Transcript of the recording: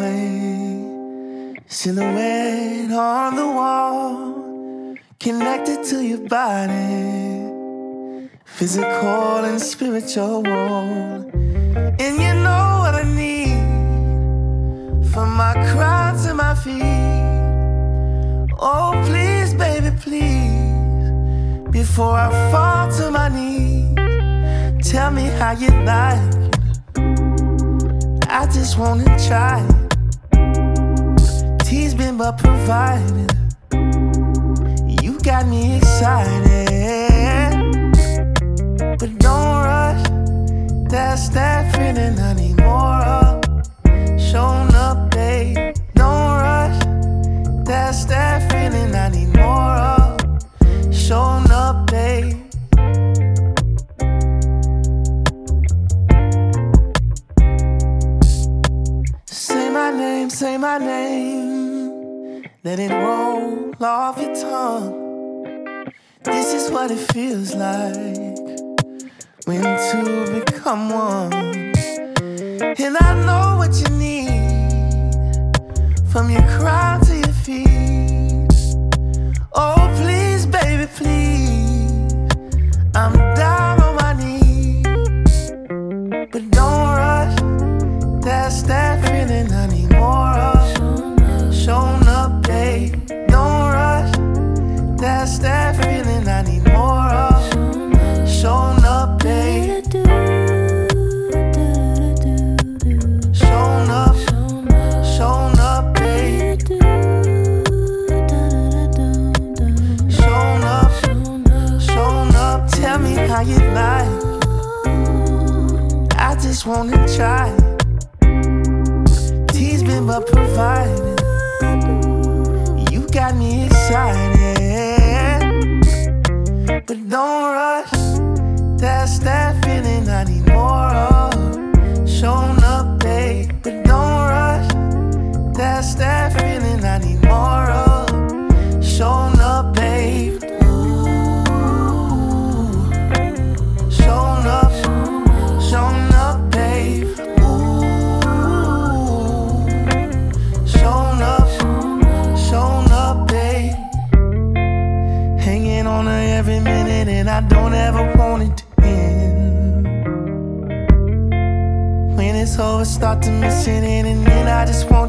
hallway, silhouette on the wall, connected to your body, physical and spiritual. And you know what I need, from my crown to my feet. Oh please, baby, please, before I fall to my knees, tell me how you like it. I just wanna try it. Tease been but provided. You got me excited, but don't rush. That's that feeling I need more of. Showing up, babe. Don't rush. That's that feeling I need more of. Showing up, babe. Say my name, let it roll off your tongue. This is what it feels like when two become one. And I know what you need, from your crown to your feet. Oh please, baby, please, I'm down on my knees, but don't rush. That's that feeling I need more of. Showing up, babe. Don't rush. That's that feeling I need more of. Showing up, babe. Showing up, babe. Showing up. Tell me how you like. I just wanna try it. Tease been but provided. You got me excited, but don't rush. That's that feeling I need more of. Showing up, babe, but don't rush. That's that feeling I need more of. Showing up, babe. Showing up, babe. Every minute, and I don't ever want it to end. When it's over, start to miss it, and then I just want